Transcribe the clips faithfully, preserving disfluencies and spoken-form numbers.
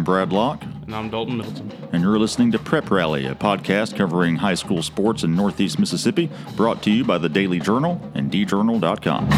Brad Locke. And I'm Dalton Milton. And you're listening to Prep Rally, a podcast covering high school sports in Northeast Mississippi, brought to you by the Daily Journal and d journal dot com.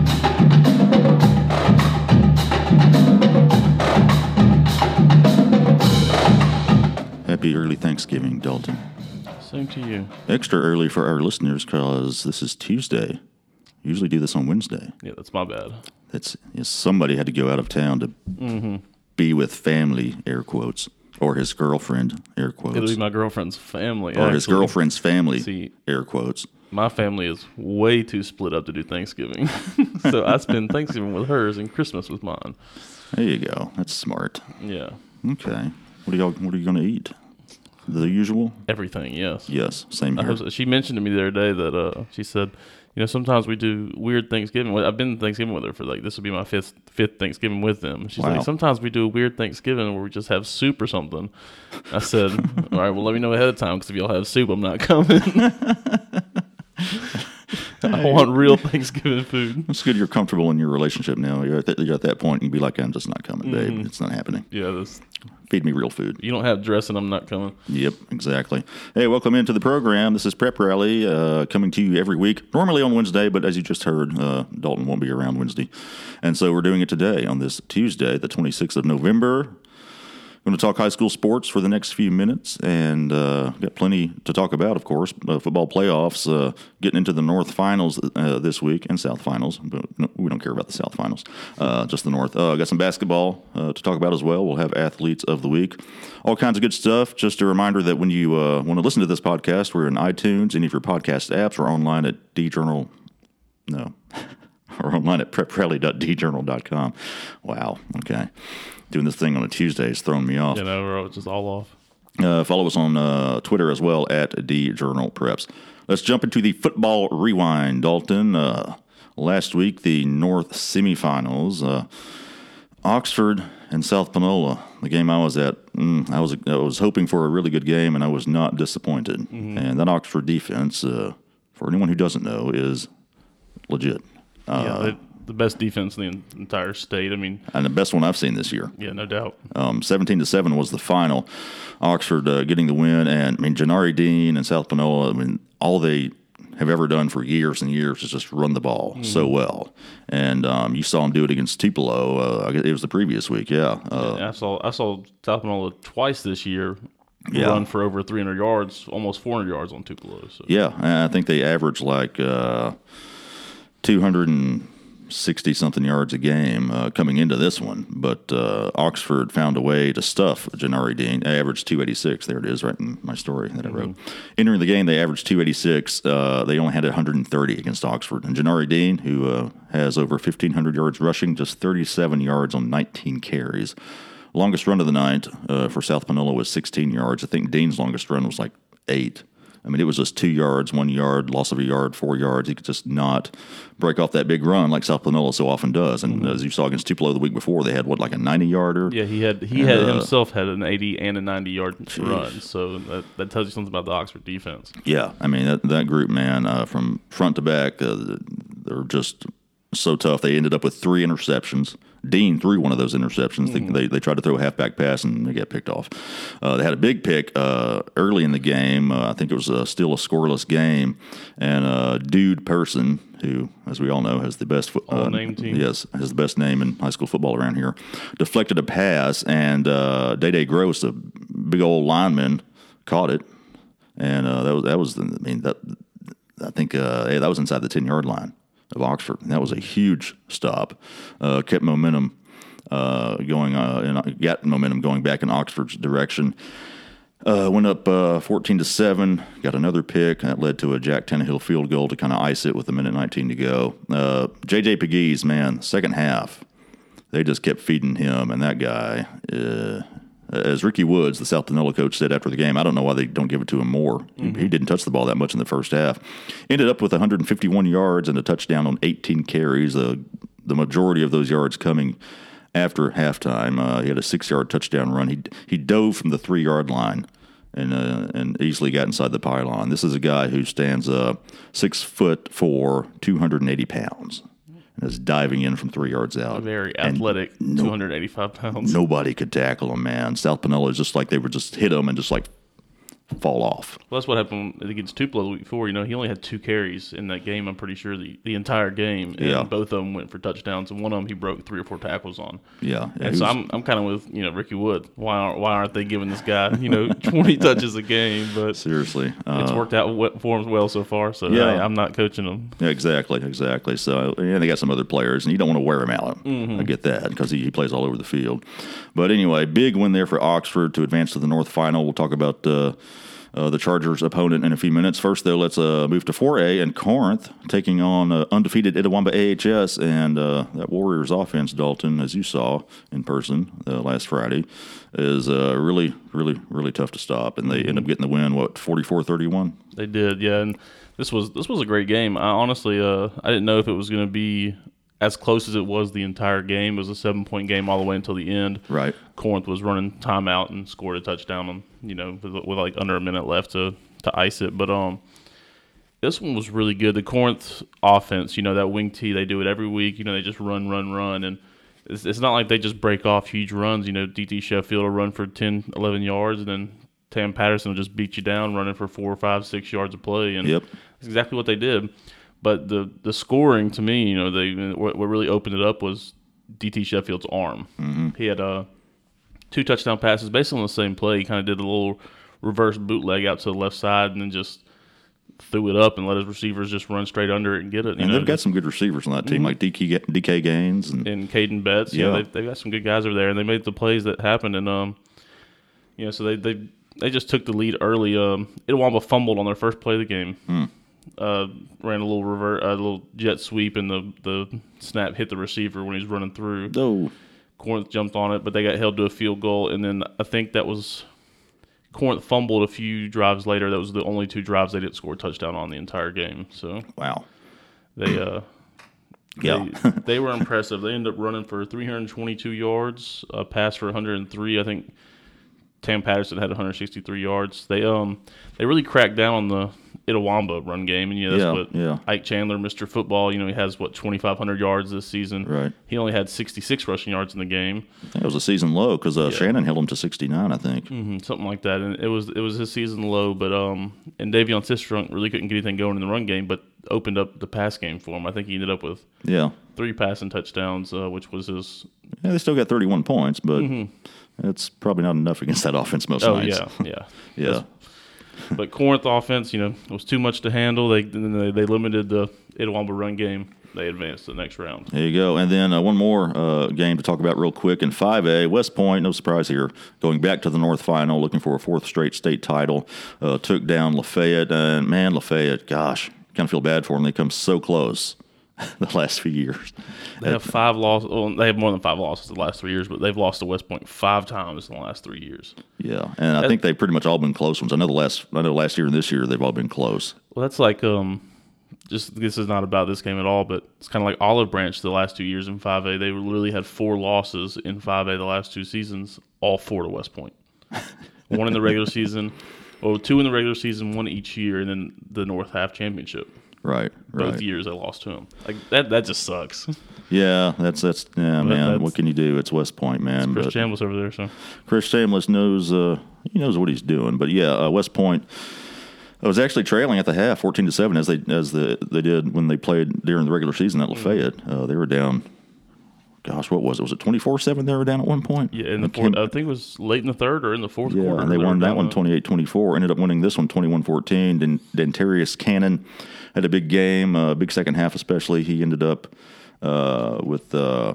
Happy early Thanksgiving, Dalton. Same to you. Extra early for our listeners because this is Tuesday. Usually do this on Wednesday. Yeah, that's my bad. That's yes, somebody had to go out of town to Mm-hmm. be with family, air quotes, or his girlfriend, air quotes. It'll be my girlfriend's family. Or actually. his girlfriend's family, See, air quotes. my family is way too split up to do Thanksgiving. So I spend Thanksgiving with hers and Christmas with mine. There you go. That's smart. Yeah. Okay. What are y'all? What are you going to eat? The usual? Everything, yes. Yes, same I here. was, she mentioned to me the other day that uh, she said, you know, sometimes we do weird Thanksgiving. Well, I've been Thanksgiving with her for like, this will be my fifth fifth Thanksgiving with them. She's Wow. like, sometimes we do a weird Thanksgiving where we just have soup or something. I said, all right, well, let me know ahead of time because if y'all have soup, I'm not coming. I want real Thanksgiving food. It's good you're comfortable in your relationship now. You're at that, you're at that point, you can be like, I'm just not coming, babe. Mhm. It's not happening. Yeah, this, Feed me real food. you don't have dressing, I'm not coming. Yep, exactly. Hey, welcome into the program. This is Prep Rally, uh, coming to you every week, normally on Wednesday, but as you just heard, uh, Dalton won't be around Wednesday. And so we're doing it today on this Tuesday, the twenty-sixth of November. Going to talk high school sports for the next few minutes, and uh, got plenty to talk about, of course. Uh, football playoffs, uh, getting into the North Finals uh, this week, and South Finals, but no, we don't care about the South Finals, uh, just the North. Uh, got some basketball uh, to talk about as well. We'll have Athletes of the Week, all kinds of good stuff. Just a reminder that when you uh, want to listen to this podcast, we're in iTunes, any of your podcast apps, or online at djournal, no, or online at prep rally dot d journal dot com. Wow, okay. Doing this thing on a Tuesday is throwing me off. You know, we're just all off. Uh, follow us on uh, Twitter as well at djournalpreps. Let's jump into the football rewind, Dalton. Uh, last week, the North semifinals, uh, Oxford and South Panola. The game I was at, mm, I was I was hoping for a really good game, and I was not disappointed. Mm-hmm. And that Oxford defense, uh, for anyone who doesn't know, is legit. Uh, yeah, they, the best defense in the entire state. I mean, and the best one I've seen this year. Yeah, no doubt. Um, seventeen to seven was the final. Oxford uh, getting the win, and I mean Janari Dean and South Panola. I mean, all they have ever done for years and years is just run the ball mm-hmm. so well. And um, you saw them do it against Tupelo. Uh, it was the previous week, yeah. Uh, yeah. I saw I saw South Panola twice this year. Yeah. Run for over three hundred yards, almost four hundred yards on Tupelo. So. Yeah, I think they averaged like uh, two hundred sixty something yards a game uh, coming into this one, but uh, Oxford found a way to stuff Janari Dean. They averaged two eighty-six. There it is, right in my story that I wrote. Mm-hmm. Entering the game, they averaged two eighty-six. Uh, they only had one hundred thirty against Oxford. And Janari Dean, who uh, has over fifteen hundred yards rushing, just thirty-seven yards on nineteen carries. Longest run of the night uh, for South Panola was sixteen yards. I think Dean's longest run was like eight. I mean, it was just two yards, one yard, loss of a yard, four yards. He could just not break off that big run like South Panola so often does. And mm-hmm. as you saw against Tupelo the week before, they had, what, like a ninety-yarder? Yeah, he had he and, had uh, himself had an eighty and a ninety-yard geez. run. So that, that tells you something about the Oxford defense. Yeah, I mean, that, that group, man, uh, from front to back, uh, they're just so tough. They ended up with three interceptions. Dean threw one of those interceptions. Mm-hmm. They, they they tried to throw a halfback pass and they got picked off. Uh, they had a big pick uh, early in the game. Uh, I think it was uh, still a scoreless game. And uh, Dude Person, who, as we all know, has the best fo- all uh, name team. Yes, has the best name in high school football around here. Deflected a pass, and uh, Day-Day Gross, a big old lineman, caught it. And uh, that was that was I mean that I think uh, hey, that was inside the ten yard line of Oxford. And that was a huge stop. Uh, kept momentum uh, going, uh, in, got momentum going back in Oxford's direction. Uh, went up uh, fourteen to seven. Got another pick that led to a Jack Tannehill field goal to kind of ice it with a minute nineteen to go. Uh, J J Pegues, man, second half, they just kept feeding him, and that guy. Uh, As Ricky Woods, the South Panola coach, said after the game, I don't know why they don't give it to him more. Mm-hmm. He didn't touch the ball that much in the first half. Ended up with one hundred fifty-one yards and a touchdown on eighteen carries, uh, the majority of those yards coming after halftime. Uh, he had a six-yard touchdown run. He he dove from the three-yard line and uh, and easily got inside the pylon. This is a guy who stands uh, six foot four, two hundred eighty pounds. and is diving in from three yards out. Very athletic, no, two hundred eighty-five pounds. Nobody could tackle him, man. South Panola is just like they would just hit him and just like fall off. Well, that's what happened against Tupelo the week before. You know, he only had two carries in that game, I'm pretty sure, the, the entire game. And yeah. both of them went for touchdowns, and one of them he broke three or four tackles on. Yeah. yeah and so was, I'm I'm kind of with, you know, Ricky Wood. Why aren't, why aren't they giving this guy, you know, twenty touches a game? But seriously. Uh, it's worked out for him well so far, so yeah. hey, I'm not coaching him. Yeah, exactly, exactly. So, and they got some other players, and you don't want to wear him out. Mm-hmm. I get that because he, he plays all over the field. But anyway, big win there for Oxford to advance to the North Final. We'll talk about uh, Uh, the Chargers' opponent in a few minutes. First, though, let's uh, move to four A and Corinth taking on uh, undefeated Itawamba A H S. And uh, that Warriors offense, Dalton, as you saw in person uh, last Friday, is uh, really, really, really tough to stop. And they end up getting the win, what, forty-four thirty-one? They did, yeah. And this was this was a great game. I honestly, uh, I didn't know if it was going to be as close as it was the entire game. It was a seven-point game all the way until the end. Right. Corinth was running timeout and scored a touchdown on, you know, with, with like under a minute left to, to ice it. But um, this one was really good. The Corinth offense, you know, that wing tee, they do it every week. You know, they just run, run, run. And it's, it's not like they just break off huge runs. You know, D T Sheffield will run for ten, eleven yards, and then Tam Patterson will just beat you down running for four, five, six yards of play. And yep. that's exactly what they did. But the, the scoring, to me, you know, they what, what really opened it up was D T Sheffield's arm. Mm-hmm. He had uh, two touchdown passes basically on the same play. He kind of did a little reverse bootleg out to the left side and then just threw it up and let his receivers just run straight under it and get it. You and know, they've got some good receivers on that team, mm-hmm. like D K, D K Gaines. And, and Caden Betts. Yeah, yeah they've, they've got some good guys over there, and they made the plays that happened. And, um, you know, so they, they, they just took the lead early. Um, Itawamba fumbled on their first play of the game. Mm. Uh, ran a little revert, a uh, little jet sweep, and the, the snap hit the receiver when he was running through. Oh. Corinth jumped on it, but they got held to a field goal. And then I think that was Corinth fumbled a few drives later. That was the only two drives they didn't score a touchdown on the entire game. So wow, they uh, yeah, they, they were impressive. They ended up running for three hundred twenty-two yards, a pass for one hundred three. I think Tam Patterson had one hundred sixty-three yards. They um they really cracked down on the Itawamba run game, and you know, that's yeah, what yeah. Ike Chandler, Mister Football, you know, he has what twenty-five hundred yards this season. Right. He only had sixty-six rushing yards in the game. I think it was a season low because uh, yeah. Shannon held him to sixty-nine, I think. Mm-hmm, something like that, and it was it was his season low. But um, and Davion Sistrunk really couldn't get anything going in the run game, but opened up the pass game for him. I think he ended up with yeah three passing touchdowns, uh, which was his. Yeah, they still got thirty-one points, but mm-hmm. it's probably not enough against that offense most oh, nights. yeah, yeah, yeah. But Corinth offense, you know, was too much to handle. They they, they limited the Itawamba run game. They advanced to the next round. There you go. And then uh, one more uh, game to talk about real quick in five A. West Point, no surprise here, going back to the North Final, looking for a fourth straight state title. Uh, took down Lafayette. And, man, Lafayette, gosh, kind of feel bad for them. They come so close the last few years. They have five losses. Well, they have more than five losses the last three years, but they've lost to West Point five times in the last three years. Yeah, and I think they've pretty much all been close ones. I know the last, I know last year and this year they've all been close. Well, that's like um, just this is not about this game at all, but it's kind of like Olive Branch the last two years in five A. They literally had four losses in five A the last two seasons, all four to West Point. One in the regular season, well, two in the regular season, one each year, and then the North Half Championship. Right, right. Both years they lost to him. Like that, that just sucks. Yeah, that's that's yeah, but man. That's, what can you do? It's West Point, man. Chris Chambliss over there, so Chris Chambliss knows uh, he knows what he's doing. But yeah, uh, West Point was actually trailing at the half, fourteen to seven, as they as the they did when they played during the regular season at Lafayette. Uh, they were down. Gosh, what was it? Was it twenty-four seven they were down at one point? Yeah, in the fourth, I think it was late in the third or in the fourth yeah, quarter. Yeah, and they, they won that one twenty-eight twenty-four. Ended up winning this one twenty-one fourteen. Then Dentarius Cannon had a big game, a uh, big second half especially. He ended up uh, with, uh, uh,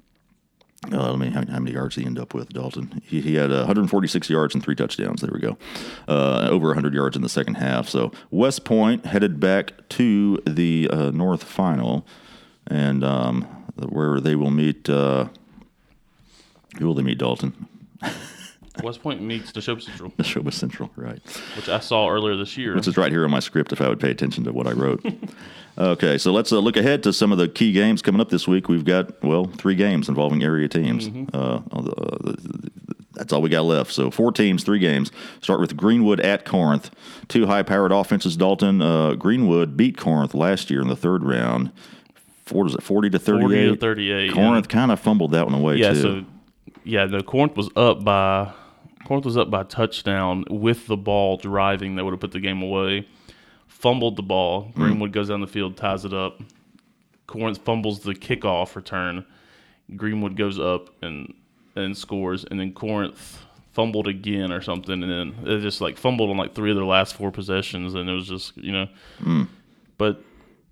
let me, how, how many yards did he end up with, Dalton? He, he had uh, one hundred forty-six yards and three touchdowns. There we go. Uh, over one hundred yards in the second half. So West Point headed back to the uh, North Final, and um, where they will meet, uh, who will they meet, Dalton? West Point meets Neshoba Central. Neshoba Central, right. Which I saw earlier this year. Which is right here on my script if I would pay attention to what I wrote. Okay, so let's uh, look ahead to some of the key games coming up this week. We've got, well, three games involving area teams. Mm-hmm. Uh, uh, that's all we got left. So four teams, three games. Start with Greenwood at Corinth. Two high-powered offenses, Dalton. Uh, Greenwood beat Corinth last year in the third round, what is it, forty to thirty-eight? forty to thirty-eight. Corinth kind of fumbled that one away, yeah, too. So, yeah, the Corinth was up by Corinth was up by a touchdown with the ball driving that would have put the game away. Fumbled the ball. Greenwood mm. goes down the field, ties it up. Corinth fumbles the kickoff return. Greenwood goes up and and scores, and then Corinth fumbled again or something, and then they just like fumbled on like three of their last four possessions, and it was just, you know. Mm. But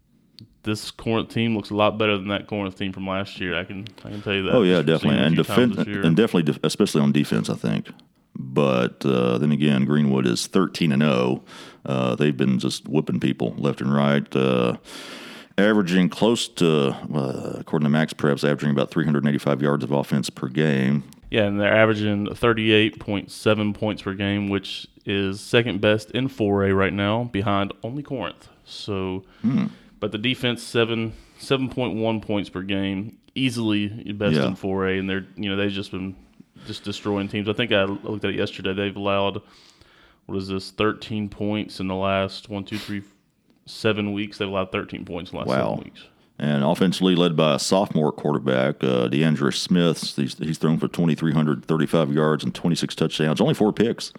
this Corinth team looks a lot better than that Corinth team from last year. I can I can tell you that. Oh yeah, definitely, and defense, and definitely, def- especially on defense, I think. But uh, then again, Greenwood is thirteen and zero. Uh, they've been just whooping people left and right. Uh, averaging close to, uh, according to Max Preps, averaging about three hundred eighty-five yards of offense per game. Yeah, and they're averaging thirty-eight point seven points per game, which is second best in four A right now, behind only Corinth. So, hmm. but the defense seven seven point one points per game, easily best yeah. in four A, and they're you know they've just been just destroying teams. I think I looked at it yesterday. They've allowed what is this thirteen points in the last one, two, three, seven weeks. They've allowed thirteen points in the last wow. seven weeks. And offensively led by a sophomore quarterback, uh, DeAndre Smith. He's, he's thrown for two thousand three hundred thirty-five yards and twenty-six touchdowns, only four picks.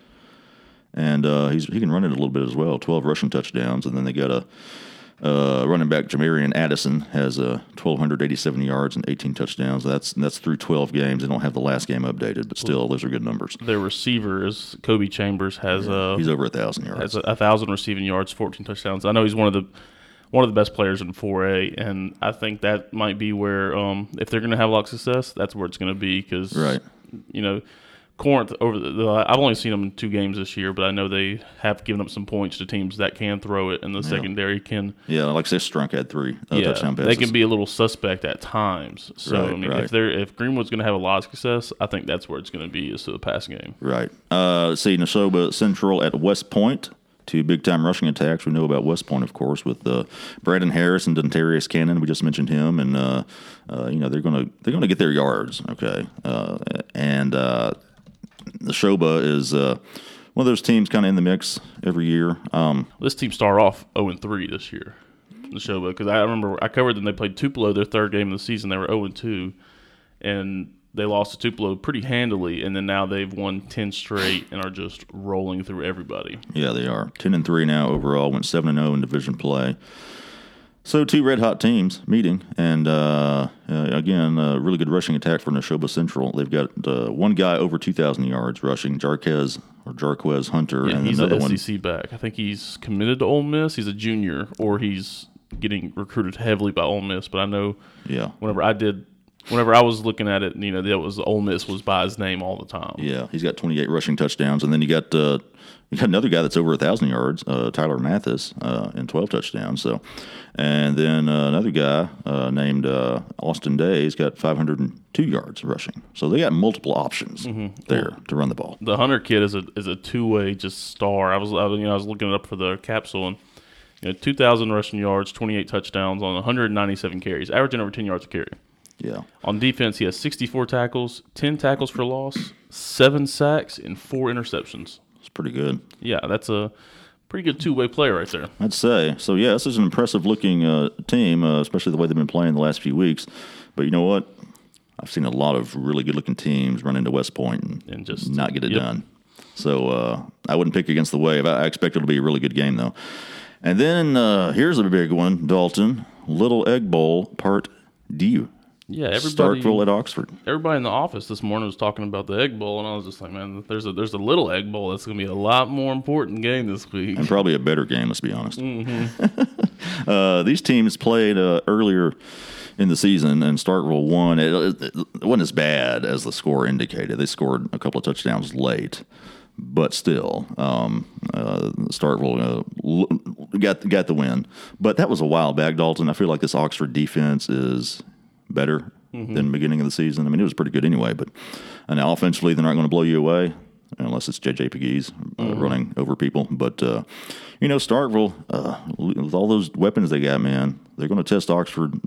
And uh, he's he can run it a little bit as well, twelve rushing touchdowns. And then they got a uh, running back, Jamarian Addison, has uh, one thousand two hundred eighty-seven yards and eighteen touchdowns. That's that's through twelve games. They don't have the last game updated, but still, those are good numbers. Their receiver is Kobe Chambers. has yeah, uh, He's over one thousand yards. Has one thousand receiving yards, fourteen touchdowns. I know he's one of the one of the best players in four A, and I think that might be where, um, if they're going to have a lot of success, that's where it's going to be because, right. you know, Corinth, over the, the, I've only seen them in two games this year, but I know they have given up some points to teams that can throw it, and the yeah. secondary can. Yeah, like I said, Strunk had three uh, yeah, touchdown passes. They can be a little suspect at times. So, right, I mean, right. if they're if Greenwood's going to have a lot of success, I think that's where it's going to be is to the pass game. Right. Uh, let's see, Neshoba Central at West Point. Two big-time rushing attacks. We know about West Point, of course, with uh, Brandon Harris and Dentarius Cannon. We just mentioned him, and uh, uh, you know they're going to they're going to get their yards, okay. Uh, and uh, Neshoba is uh, one of those teams kind of in the mix every year. Um, this team started off zero and three this year, Neshoba, because I remember I covered them. They played Tupelo their third game of the season. They were zero and two, and they lost to Tupelo pretty handily, and then now they've won ten straight and are just rolling through everybody. Yeah, they are. ten and three now overall, went seven and oh in division play. So two red-hot teams meeting, and uh, uh, again, a really good rushing attack for Neshoba Central. They've got uh, one guy over two thousand yards rushing, Jarquez or Jarquez Hunter, yeah, and he's another an one. S E C back. I think he's committed to Ole Miss. He's a junior, or he's getting recruited heavily by Ole Miss. But I know yeah. whenever I did – Whenever I was looking at it, you know, that was Ole Miss was by his name all the time. Yeah, he's got twenty-eight rushing touchdowns, and then you got uh, you got another guy that's over a thousand yards, uh, Tyler Mathis, uh, and twelve touchdowns. So, and then uh, another guy uh, named uh, Austin Day, he's got five hundred two yards rushing. So they got multiple options mm-hmm. there well, to run the ball. The Hunter kid is a is a two way just star. I was I, you know I was looking it up for the capsule and. You know, two thousand rushing yards, twenty-eight touchdowns on one hundred ninety-seven carries, averaging over ten yards a carry. Yeah. On defense, he has sixty-four tackles, ten tackles for loss, seven sacks, and four interceptions. It's pretty good. Yeah, that's a pretty good two-way player right there. I'd say. So, yeah, this is an impressive-looking uh, team, uh, especially the way they've been playing the last few weeks. But you know what? I've seen a lot of really good-looking teams run into West Point and, and just not get it yep. done. So uh, I wouldn't pick against the Wave. I, I expect it to be a really good game, though. And then uh, here's a big one, Dalton. Little Egg Bowl, Part D. Yeah, everybody. Starkville at Oxford. Everybody in the office this morning was talking about the Egg Bowl, and I was just like, man, there's a there's a little Egg Bowl that's going to be a lot more important game this week. And probably a better game, let's be honest. Mm-hmm. uh, these teams played uh, earlier in the season, and Starkville won. It, it, it wasn't as bad as the score indicated. They scored a couple of touchdowns late. But still, um, uh, Starkville uh, got got the win. But that was a while back, Dalton. I feel like this Oxford defense is better mm-hmm. than the beginning of the season. I mean, it was pretty good anyway. But and now offensively, they're not going to blow you away unless it's J J Pegues uh, mm-hmm. running over people. But uh, you know, Starkville, uh, with all those weapons they got, man, they're going to test Oxford,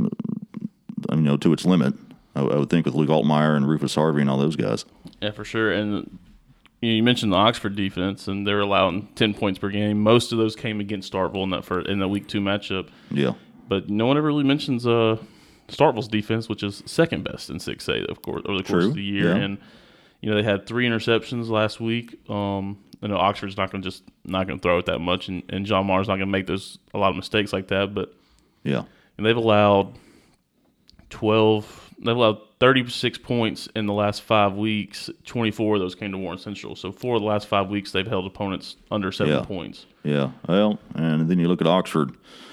you know, to its limit. I, I would think with Luke Altmaier and Rufus Harvey and all those guys. Yeah, for sure. And you mentioned the Oxford defense, and they're allowing ten points per game. Most of those came against Starkville in that for in the week two matchup. Yeah, but no one ever really mentions uh, Starkville's defense, which is second best in six A, of course, over the course True. of the year. Yeah. And you know they had three interceptions last week. Um, I know Oxford's not going to just not going to throw it that much, and, and John Marr's not going to make those a lot of mistakes like that. But Yeah. and they've allowed twelve. They've allowed thirty-six points in the last five weeks. twenty-four of those came to Warren Central. So four of the last five weeks, they've held opponents under seven Yeah. points. Yeah. Well, and then you look at Oxford.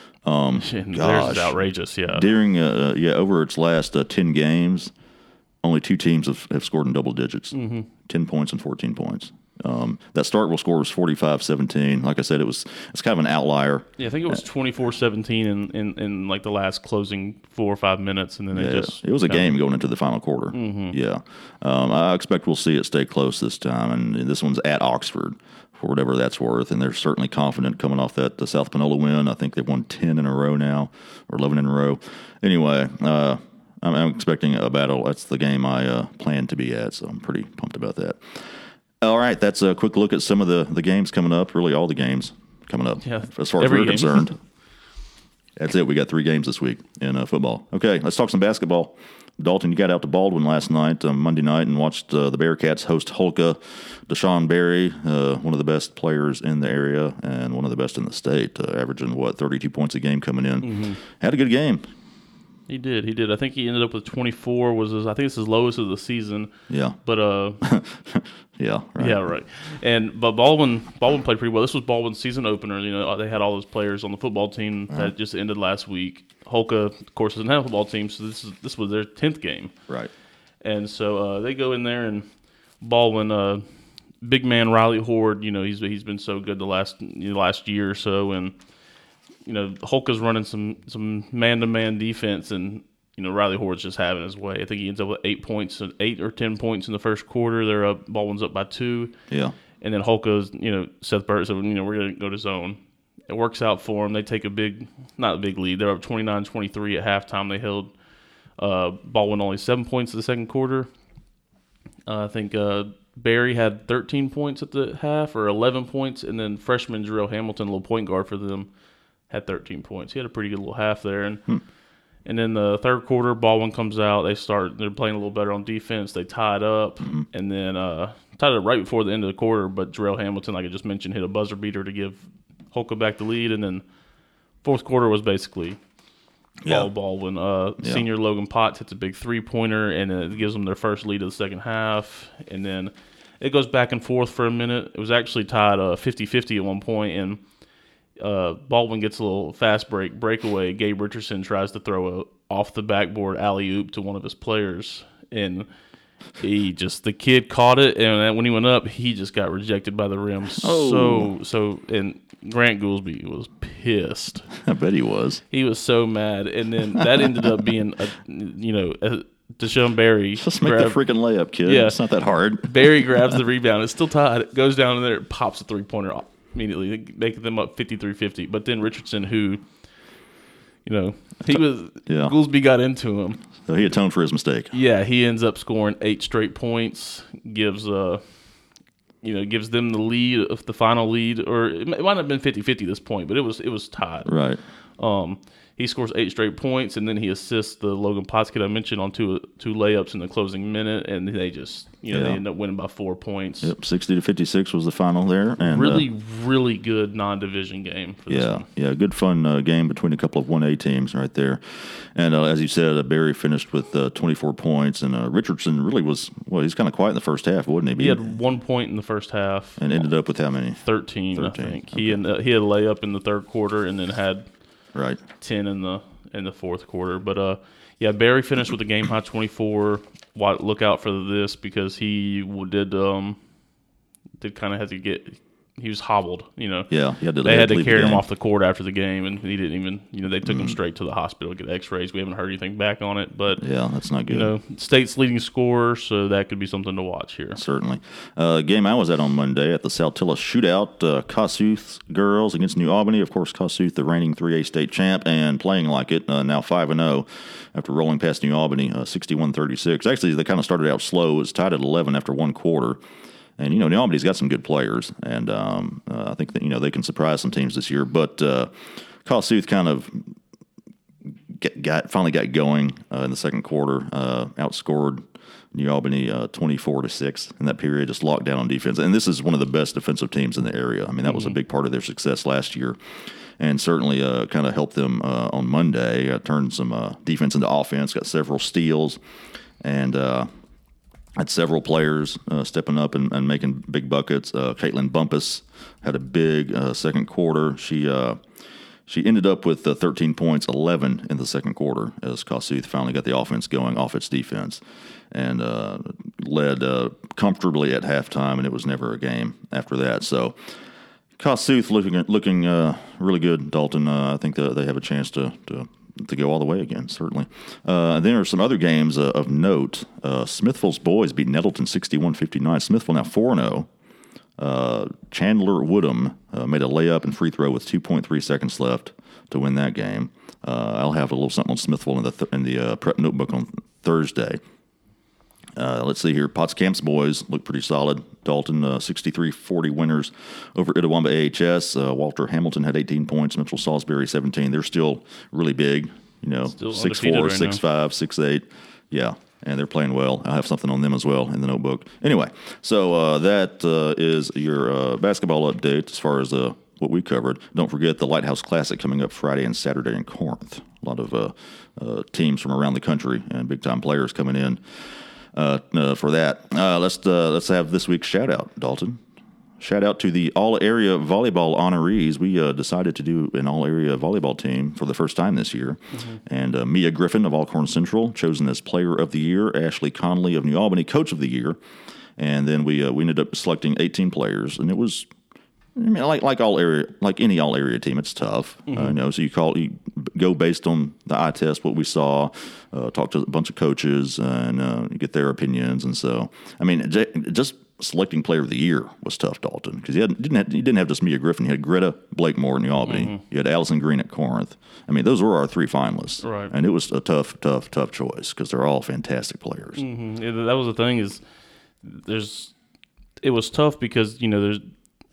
Um, And gosh. theirs is outrageous, yeah. During, uh, yeah, over its last uh, ten games, only two teams have, have scored in double digits, mm-hmm. ten points and fourteen points. Um, that Starkville score was forty-five seventeen. Like I said, it was it's kind of an outlier. Yeah, I think it was twenty-four seventeen in, in, in like the last closing four or five minutes, and then they Yeah, just it was a kinda- game going into the final quarter. Mm-hmm. Yeah, um, I expect we'll see it stay close this time, and this one's at Oxford for whatever that's worth, and they're certainly confident coming off that the South Panola win. I think they've won ten in a row now, or eleven in a row. Anyway, uh, I'm, I'm expecting a battle. That's the game I uh, plan to be at, so I'm pretty pumped about that. All right, that's a quick look at some of the, the games coming up, really all the games coming up, Yeah, as far as every we're game. concerned. That's it. We got three games this week in uh, football. Okay, let's talk some basketball. Dalton, you got out to Baldwin last night, uh, Monday night, and watched uh, the Bearcats host Holka. Deshaun Berry, uh, one of the best players in the area and one of the best in the state, uh, averaging, what, thirty-two points a game coming in. Mm-hmm. Had a good game. He did, he did. I think he ended up with twenty-four. Was his, I think it's his lowest of the season. Yeah. But uh, yeah, right. yeah, right. And but Baldwin, Baldwin played pretty well. This was Baldwin's season opener. You know, they had all those players on the football team Uh-huh. that just ended last week. Holka, of course, doesn't have a football team, so this is this was their tenth game. Right. And so uh, they go in there, and Baldwin, uh, big man Riley Horde, you know, he's he's been so good the last you know, last year or so, and you know, Holka's running some some man to man defense, and you know, Riley Horde's just having his way. I think he ends up with eight points, eight or ten points in the first quarter. They're up, Baldwin's up by two, Yeah. and then Holka's, you know, Seth Burt said, you know, we're gonna go to zone. It works out for them. They take a big, not a big lead. They're up twenty-nine twenty-three at halftime. They held uh, Baldwin only seven points in the second quarter. Uh, I think uh, Barry had thirteen points at the half, or eleven points, and then freshman Jarrell Hamilton, a little point guard for them, had thirteen points. He had a pretty good little half there. And Hmm. and then the third quarter, Baldwin comes out. They start. They're playing a little better on defense. They tied up, Mm-hmm. and then uh, tied it up right before the end of the quarter. But Jarrell Hamilton, like I just mentioned, hit a buzzer beater to give Holka back the lead. And then fourth quarter was basically Yeah. all Baldwin. Uh, Yeah. Senior Logan Potts hits a big three pointer, and it gives them their first lead of the second half. And then it goes back and forth for a minute. It was actually tied uh, fifty-fifty at one point, and uh, Baldwin gets a little fast break breakaway. Gabe Richardson tries to throw a off the backboard alley oop to one of his players, and he just the kid caught it, and when he went up, he just got rejected by the rim. Oh. So so, and Grant Goolsby was pissed. I bet he was. He was so mad, and then that ended up being a you know a, Deshaun Barry. Just make grabbed- the freaking layup, kid. Yeah. It's not that hard. Barry grabs the rebound. It's still tied. Goes down in there, pops a three pointer immediately, making them up fifty-three fifty. But then Richardson, who, you know, he was Yeah. Goolsby got into him. So he atoned for his mistake. Yeah, he ends up scoring eight straight points. Gives uh, you know, gives them the lead of the final lead, or it might not have been fifty-fifty at this point, but it was it was tied. Right. Um, he scores eight straight points, and then he assists the Logan Potts kid I mentioned on two two layups in the closing minute, and they just you know Yeah. they end up winning by four points. Yep. Sixty to fifty-six was the final there, and Really, uh, really good non-division game for this yeah, one. yeah, good fun uh, game between a couple of one A teams right there. And uh, as you said, uh, Barry finished with uh, twenty-four points, and uh, Richardson really was well. He's kind of quiet in the first half, wasn't he? He had one point in the first half, and ended up with how many? thirteen, thirteen, I think. He and he had a layup in the third quarter, and then had Right. ten in the in the fourth quarter. But uh, yeah, Barry finished with a game high twenty-four. Wa- Look out for this because he w- did um did kind of have to get. He was hobbled, you know. Yeah, he had to. They had to leave the carry him game. off the court after the game, and he didn't even. You know, they took him straight to the hospital to get X-rays. We haven't heard anything back on it, but Yeah, that's not good. you know, state's leading scorer, so that could be something to watch here. Certainly. Uh, game I was at on Monday at the Saltillo Shootout, uh, Kossuth girls against New Albany. Of course, Kossuth, the reigning three A state champ, and playing like it, uh, now five and oh after rolling past New Albany, uh, sixty-one thirty-six. Actually, they kind of started out slow. It was tied at eleven after one quarter. And, you know, New Albany's got some good players, and um, uh, I think that, you know, they can surprise some teams this year. But uh, Kossuth kind of get, got finally got going uh, in the second quarter. Uh, outscored New Albany uh, twenty-four to six in that period. Just locked down on defense, and this is one of the best defensive teams in the area. I mean, that mm-hmm. was a big part of their success last year, and certainly uh, kind of helped them uh, on Monday. Uh, turned some uh, defense into offense. Got several steals, and uh, had several players uh, stepping up and, and making big buckets. Uh, Caitlin Bumpus had a big uh, second quarter. She uh, she ended up with uh, thirteen points, eleven in the second quarter as Kossuth finally got the offense going off its defense, and uh, led uh, comfortably at halftime, and it was never a game after that. So Kossuth looking looking uh, really good, Dalton. Uh, I think that they have a chance to, to to go all the way again, certainly. Uh, and then there are some other games uh, of note. Uh, Smithville's boys beat Nettleton sixty-one fifty-nine. Smithville now four and oh. Uh, Chandler Woodham uh, made a layup and free throw with two point three seconds left to win that game. Uh, I'll have a little something on Smithville in the th- in the uh, prep notebook on Thursday. Uh, let's see here. Pottscamp's boys look pretty solid. Dalton, uh, sixty-three forty winners over Itawamba A H S. Uh, Walter Hamilton had eighteen points. Mitchell Salisbury, seventeen. They're still really big, you know, six four, six five, six eight. Yeah, and they're playing well. I'll have something on them as well in the notebook. Anyway, so uh, that uh, is your uh, basketball update as far as uh, what we covered. Don't forget the Lighthouse Classic coming up Friday and Saturday in Corinth. A lot of uh, uh, teams from around the country and big-time players coming in. Uh, uh, for that, uh, let's uh, let's have this week's shout out, Dalton. Shout out to the all area volleyball honorees. We uh, decided to do an all area volleyball team for the first time this year, mm-hmm. and uh, Mia Griffin of Alcorn Central chosen as Player of the Year. Ashley Conley of New Albany, Coach of the Year, and then we uh, we ended up selecting eighteen players, and it was. I mean, like like all area, like any all area team, it's tough. Mm-hmm. Uh, you know, so you call you go based on the eye test, what we saw, uh, talk to a bunch of coaches, and uh, you get their opinions. And so, I mean, j- just selecting player of the year was tough, Dalton, because you didn't have, you didn't have just Mia Griffin. You had Greta Blakemore in New Albany. Mm-hmm. You had Allison Green at Corinth. I mean, those were our three finalists, right? And it was a tough, tough, tough choice because they're all fantastic players. Mm-hmm. Yeah, that was the thing is, there's it was tough because you know there's.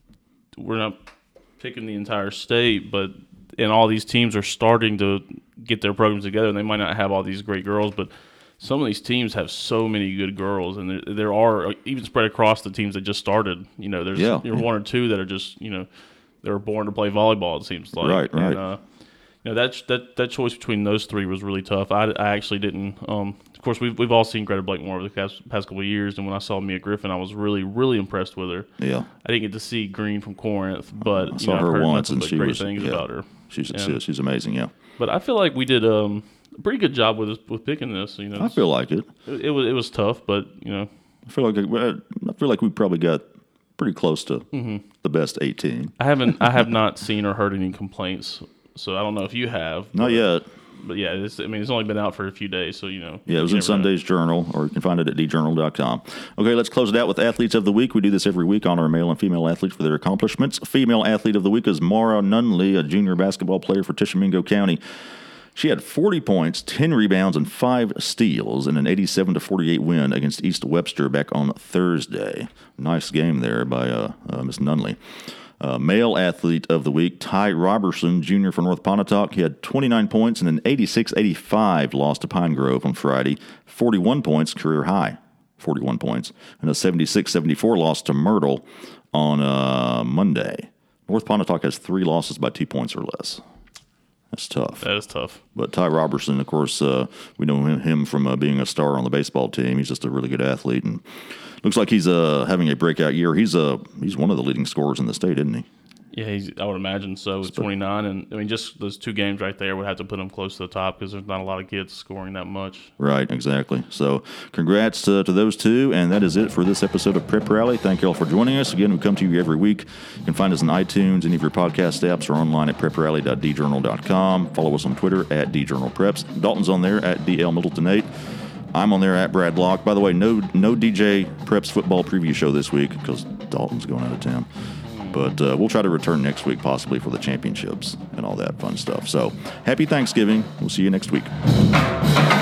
We're not picking the entire state, but and all these teams are starting to get their programs together, and they might not have all these great girls, but some of these teams have so many good girls, and there, there are even spread across the teams that just started. You know, there's yeah. you know, one or two that are just you know they were born to play volleyball. It seems like right, right. And, uh, you know that that that choice between those three was really tough. I, I actually didn't. Um, Of course, we've we've all seen Greta Blakemore over the past, past couple of years, and when I saw Mia Griffin, I was really really impressed with her. Yeah, I didn't get to see Green from Corinth, but I saw you know, her I've heard once, nothing and but she great was things yeah, about her. She's and, she's amazing. Yeah, but I feel like we did um, a pretty good job with with picking this. You know, I feel like it. it. It was it was tough, but you know, I feel like I feel like we probably got pretty close to mm-hmm. the best eighteen. I haven't I have not seen or heard any complaints, so I don't know if you have. Not but, yet. But yeah, it's, I mean, it's only been out for a few days, so, you know. Yeah, it was in Sunday's know. Journal, or you can find it at d journal dot com. Okay, let's close it out with Athletes of the Week. We do this every week, honor male and female athletes for their accomplishments. Female Athlete of the Week is Mara Nunley, a junior basketball player for Tishomingo County. She had forty points, ten rebounds, and five steals in an eighty-seven to forty-eight win against East Webster back on Thursday. Nice game there by uh, uh, Miss Nunley. Uh, male Athlete of the Week, Ty Robertson, junior from North Pontotoc. He had twenty-nine points in an eighty-six eighty-five loss to Pine Grove on Friday. forty-one points, career high, forty-one points, and a seventy-six seventy-four loss to Myrtle on uh, Monday. North Pontotoc has three losses by two points or less. That's tough. That is tough. But Ty Robertson, of course, uh, we know him from uh, being a star on the baseball team. He's just a really good athlete, and looks like he's uh, having a breakout year. He's uh, he's one of the leading scorers in the state, isn't he? Yeah, he's, I would imagine so. With twenty-nine, and I mean, just those two games right there would have to put him close to the top because there's not a lot of kids scoring that much. Right, exactly. So, congrats to, to those two, and that is it for this episode of Prep Rally. Thank you all for joining us. Again, we come to you every week. You can find us on iTunes, any of your podcast apps, or online at prep rally dot d journal dot com. Follow us on Twitter at d journal preps. Dalton's on there at d l middleton eight. I'm on there at Brad Locke. By the way, no no D J Preps football preview show this week because Dalton's going out of town. But uh, we'll try to return next week, possibly for the championships and all that fun stuff. So, happy Thanksgiving. We'll see you next week.